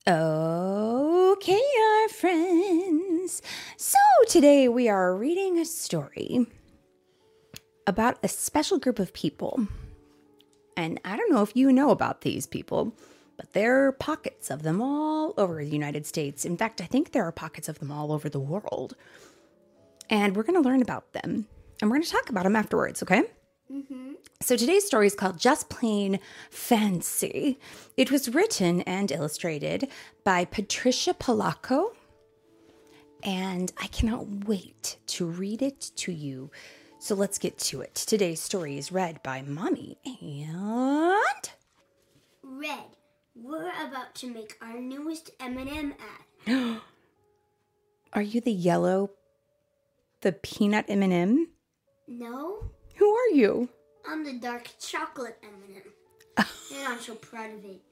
Okay, our friends. So today we are reading a story about a special group of people. And I don't know if you know about these people, but there are pockets of them all over the United States. In fact, I think there are pockets of them all over the world. And we're going to learn about them. And we're going to talk about them afterwards, okay? Mm-hmm. So today's story is called Just Plain Fancy. It was written and illustrated by Patricia Polacco. And I cannot wait to read it to you. So let's get to it. Today's story is read by Mommy and... Red. We're about to make our newest M&M ad. Are you the peanut M&M? No, Who are you? I'm the dark chocolate M&M. And I'm so proud of it.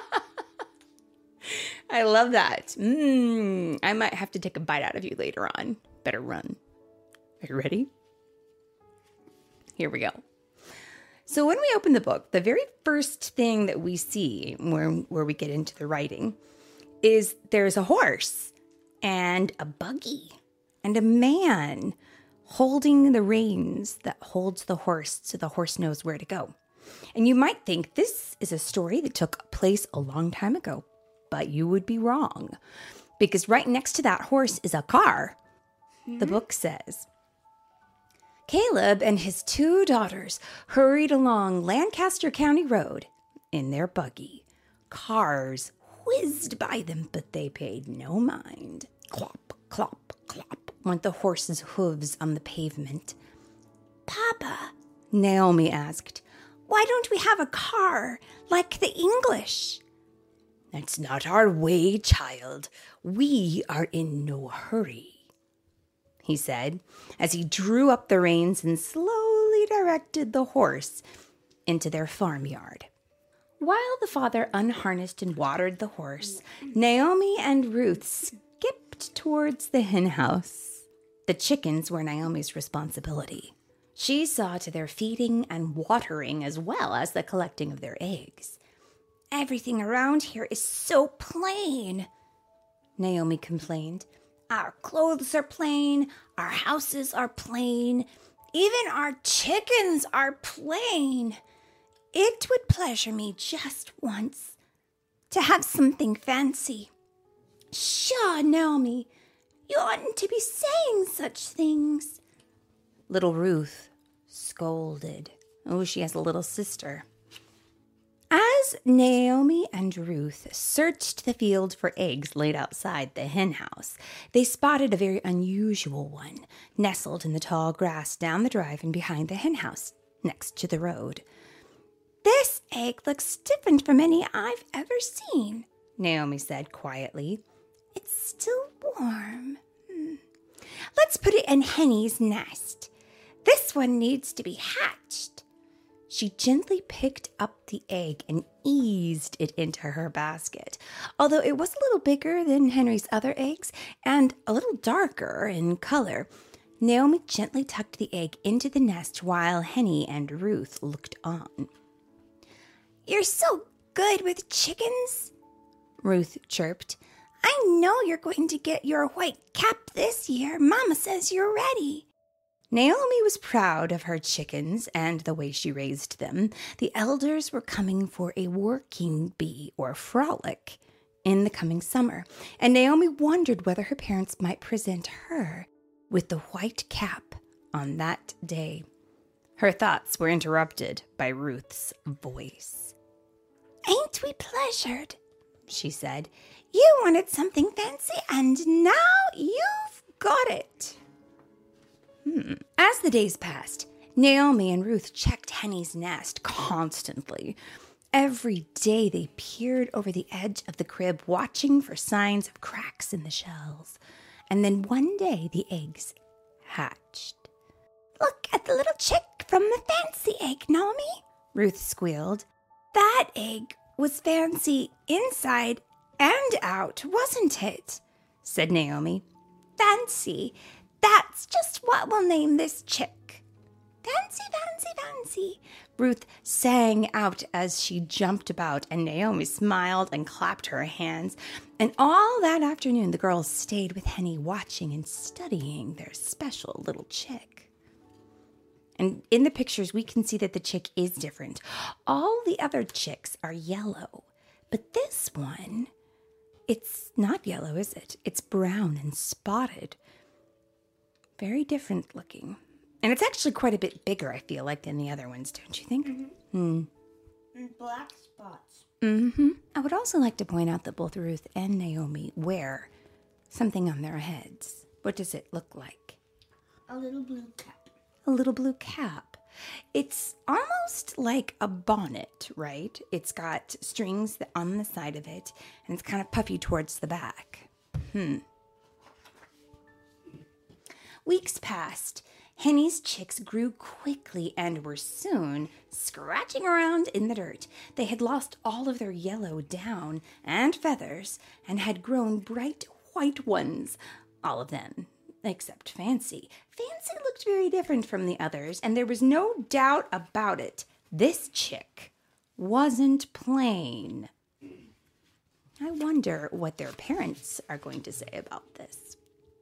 I love that. I might have to take a bite out of you later on. Better run. Are you ready? Here we go. So when we open the book, the very first thing that we see where we get into the writing is there's a horse and a buggy and a man holding the reins that holds the horse so the horse knows where to go. And you might think this is a story that took place a long time ago, but you would be wrong because right next to that horse is a car. The book says, Caleb and his 2 daughters hurried along Lancaster County Road in their buggy. Cars whizzed by them, but they paid no mind. Clop, clop, clop went the horse's hooves on the pavement. Papa, Naomi asked, why don't we have a car like the English? That's not our way, child. We are in no hurry, he said, as he drew up the reins and slowly directed the horse into their farmyard. While the father unharnessed and watered the horse, Naomi and Ruth skipped towards the hen house. The chickens were Naomi's responsibility. She saw to their feeding and watering as well as the collecting of their eggs. Everything around here is so plain, Naomi complained. Our clothes are plain, our houses are plain, even our chickens are plain. It would pleasure me just once to have something fancy. Pshaw, Naomi, you oughtn't to be saying such things. Little Ruth scolded. Oh, she has a little sister. As Naomi and Ruth searched the field for eggs laid outside the hen house, they spotted a very unusual one, nestled in the tall grass down the drive and behind the hen house, next to the road. This egg looks different from any I've ever seen, Naomi said quietly. It's still warm. Let's put it in Henny's nest. This one needs to be hatched. She gently picked up the egg and eased it into her basket. Although it was a little bigger than Henry's other eggs and a little darker in color, Naomi gently tucked the egg into the nest while Henny and Ruth looked on. You're so good with chickens, Ruth chirped. I know you're going to get your white cap this year. Mama says you're ready. Naomi was proud of her chickens and the way she raised them. The elders were coming for a working bee or frolic in the coming summer, and Naomi wondered whether her parents might present her with the white cap on that day. Her thoughts were interrupted by Ruth's voice. Ain't we pleasured? She said. You wanted something fancy, and now you've got it. As the days passed, Naomi and Ruth checked Henny's nest constantly. Every day they peered over the edge of the crib, watching for signs of cracks in the shells. And then one day the eggs hatched. Look at the little chick from the fancy egg, Naomi, Ruth squealed. That egg was fancy inside and out, wasn't it? Said Naomi. Fancy. That's just what we'll name this chick. Fancy, fancy, fancy, Ruth sang out as she jumped about, and Naomi smiled and clapped her hands. And all that afternoon, the girls stayed with Henny, watching and studying their special little chick. And in the pictures, we can see that the chick is different. All the other chicks are yellow, but this one, it's not yellow, is it? It's brown and spotted. Very different looking. And it's actually quite a bit bigger, I feel like, than the other ones, don't you think? And black spots. I would also like to point out that both Ruth and Naomi wear something on their heads. What does it look like? A little blue cap. A little blue cap. It's almost like a bonnet, right? It's got strings on the side of it, and it's kind of puffy towards the back. Weeks passed. Henny's chicks grew quickly and were soon scratching around in the dirt. They had lost all of their yellow down and feathers and had grown bright white ones, all of them, except Fancy. Fancy looked very different from the others, and there was no doubt about it. This chick wasn't plain. I wonder what their parents are going to say about this.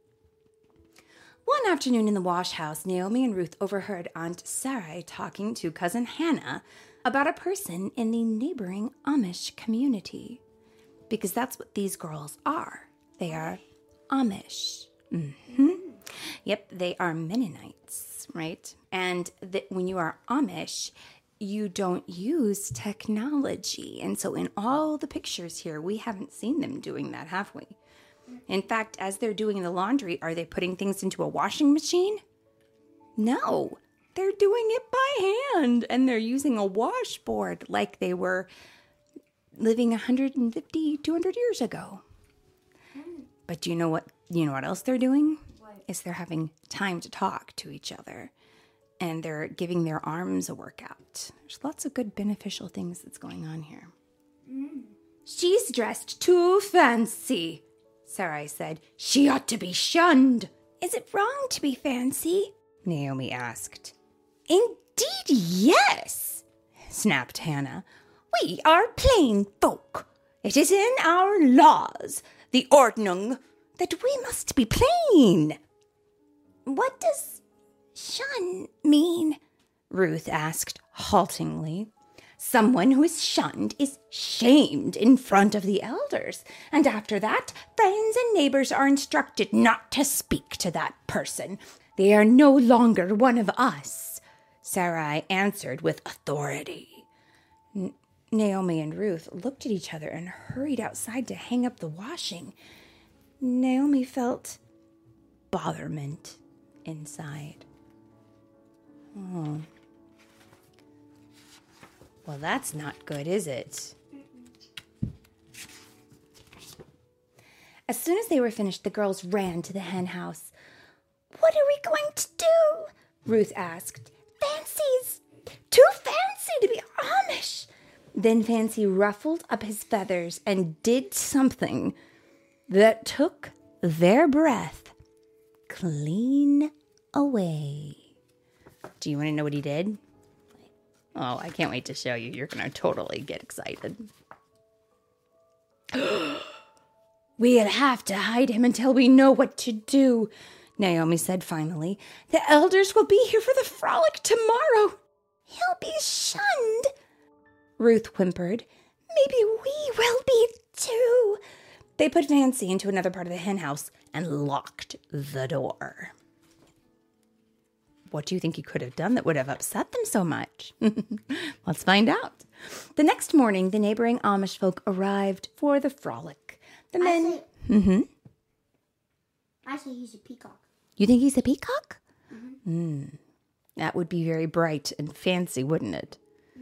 One afternoon in the wash house, Naomi and Ruth overheard Aunt Sarai talking to Cousin Hannah about a person in the neighboring Amish community. Because that's what these girls are. They are Amish. Yep, they are Mennonites, right? And when you are Amish, you don't use technology. And so in all the pictures here, we haven't seen them doing that, have we? In fact, as they're doing the laundry, are they putting things into a washing machine? No, they're doing it by hand, and they're using a washboard like they were living 150, 200 years ago. But do you know what else they're doing? What? Is they're having time to talk to each other, and they're giving their arms a workout. There's lots of good beneficial things that's going on here. She's dressed too fancy, Sarai said. She ought to be shunned. Is it wrong to be fancy? Naomi asked. Indeed, yes, snapped Hannah. We are plain folk. It is in our laws, the Ordnung, that we must be plain. What does shun mean? Ruth asked haltingly. Someone who is shunned is shamed in front of the elders, and after that, friends and neighbors are instructed not to speak to that person. They are no longer one of us, Sarai answered with authority. Naomi and Ruth looked at each other and hurried outside to hang up the washing. Naomi felt botherment inside. Oh. Well, that's not good, is it? As soon as they were finished, the girls ran to the hen house. What are we going to do? Ruth asked. Fancy's too fancy to be Amish. Then Fancy ruffled up his feathers and did something that took their breath clean away. Do you want to know what he did? Oh, I can't wait to show you. You're going to totally get excited. We'll have to hide him until we know what to do, Naomi said finally. The elders will be here for the frolic tomorrow. He'll be shunned, Ruth whimpered. Maybe we will be too. They put Fancy into another part of the hen house and locked the door. What do you think he could have done that would have upset them so much? Let's find out. The next morning, the neighboring Amish folk arrived for the frolic. The men... I say he's a peacock. You think he's a peacock? That would be very bright and fancy, wouldn't it?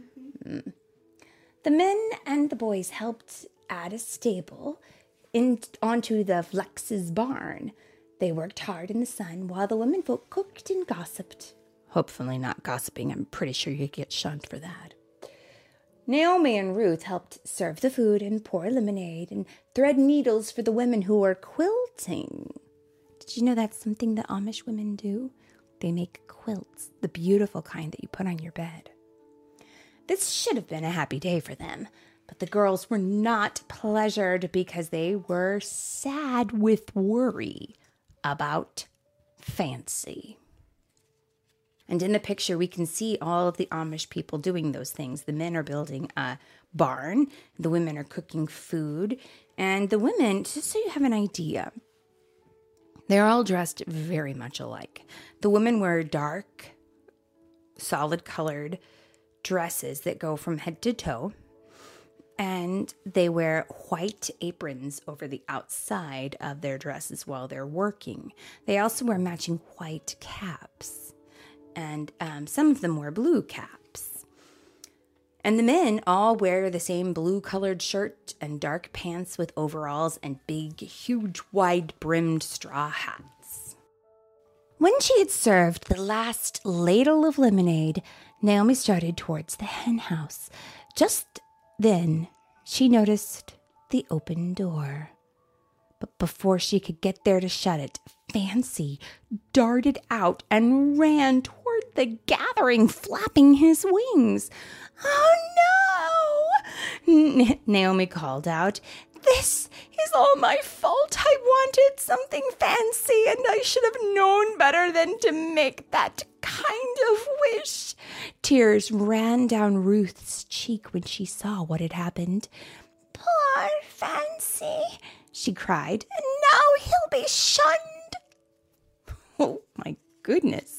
The men and the boys helped add a stable onto the Flex's barn. They worked hard in the sun while the women folk cooked and gossiped. Hopefully not gossiping. I'm pretty sure you get shunned for that. Naomi and Ruth helped serve the food and pour lemonade and thread needles for the women who were quilting. Did you know that's something that Amish women do? they make quilts, the beautiful kind that you put on your bed. This should have been a happy day for them, but the girls were not pleasured because they were sad with worry about Fancy. And in the picture, we can see all of the Amish people doing those things. The men are building a barn. The women are cooking food. And the women, just so you have an idea, they're all dressed very much alike. The women wear dark, solid-colored dresses that go from head to toe. And they wear white aprons over the outside of their dresses while they're working. They also wear matching white caps. And some of them wear blue caps. And the men all wear the same blue-colored shirt and dark pants with overalls and big, huge, wide-brimmed straw hats. When she had served the last ladle of lemonade, Naomi started towards the hen house. Just then, she noticed the open door. But before she could get there to shut it, Fancy darted out and ran toward the gathering, flapping his wings. "Oh, no!" Naomi called out. "This is all my fault. I wanted something fancy, and I should have known better than to make that kind of wish." Tears ran down Ruth's cheek when she saw what had happened. "Poor Fancy," she cried, "and now he'll be shunned." Oh, my goodness.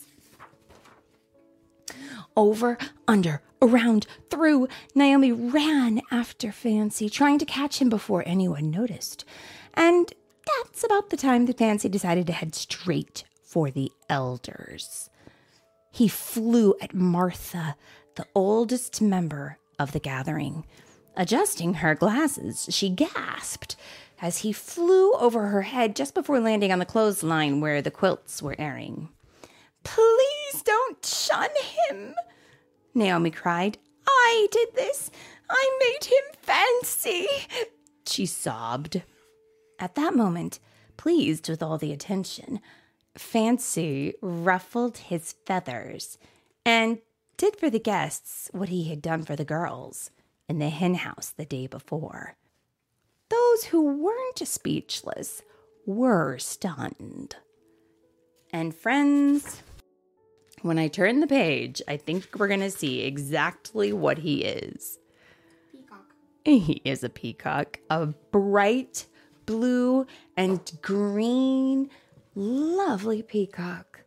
Over, under, around, through, Naomi ran after Fancy, trying to catch him before anyone noticed. And that's about the time that Fancy decided to head straight for the elders. He flew at Martha, the oldest member of the gathering. Adjusting her glasses, she gasped as he flew over her head just before landing on the clothesline where the quilts were airing. "Please don't shun him," Naomi cried. "I did this. I made him Fancy," she sobbed. At that moment, pleased with all the attention, Fancy ruffled his feathers and did for the guests what he had done for the girls in the hen house the day before. Those who weren't speechless were stunned. And friends, when I turn the page, I think we're going to see exactly what he is. Peacock. He is a peacock, a bright blue and green, lovely peacock.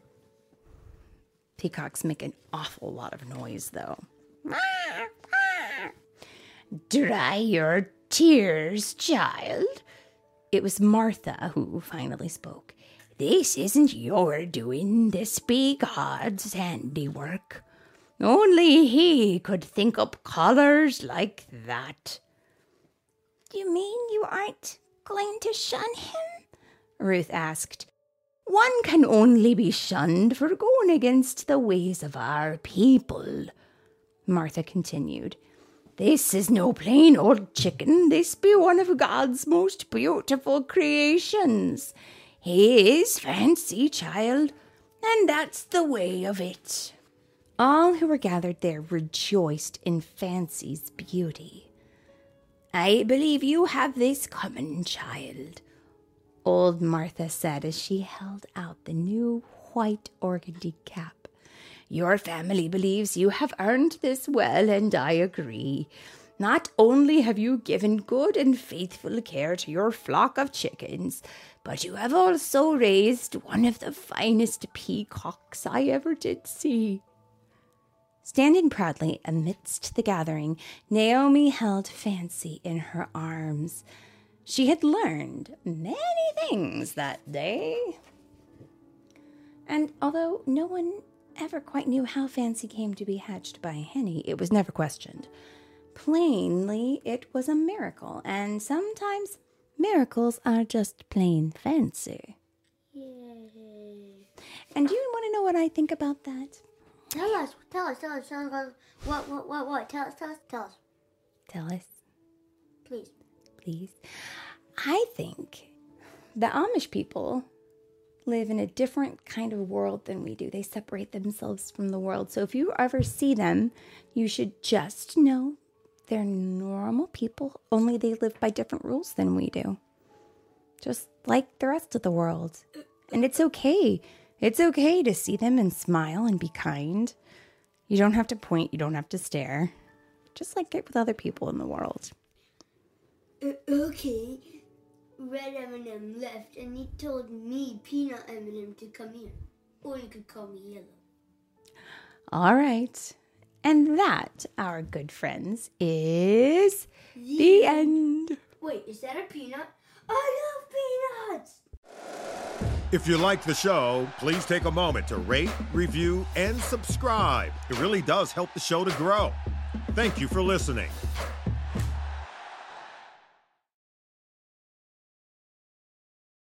Peacocks make an awful lot of noise, though. "Dry your tears, child." It was Martha who finally spoke. "This isn't your doing. This be God's handiwork. Only He could think up colors like that." "You mean you aren't going to shun him?" Ruth asked. "One can only be shunned for going against the ways of our people," Martha continued. "This is no plain old chicken. This be one of God's most beautiful creations. He is Fancy, child, and that's the way of it." All who were gathered there rejoiced in Fancy's beauty. "I believe you have this coming, child," old Martha said as she held out the new white organdy cap. "Your family believes you have earned this well, and I agree. Not only have you given good and faithful care to your flock of chickens, but you have also raised one of the finest peacocks I ever did see." Standing proudly amidst the gathering, Naomi held Fancy in her arms. She had learned many things that day. And although no one ever quite knew how Fancy came to be hatched by Henny, it was never questioned. Plainly, it was a miracle, and sometimes miracles are just plain fancy. Yay. And do you want to know what I think about that? Tell us. What? Tell us. Tell us, Please. please. I think the Amish people live in a different kind of world than we do. They separate themselves from the world. So if you ever see them, you should just know they're normal people, only they live by different rules than we do. Just like the rest of the world. And it's okay. It's okay to see them and smile and be kind. You don't have to point. You don't have to stare. Just like it with other people in the world. Okay. Red M&M left and he told me Peanut M&M to come here. Or you could call me Yellow. All right. And that, our good friends, is the end. Wait, is that a peanut? I love peanuts! If you like the show, please take a moment to rate, review, and subscribe. It really does help the show to grow. Thank you for listening.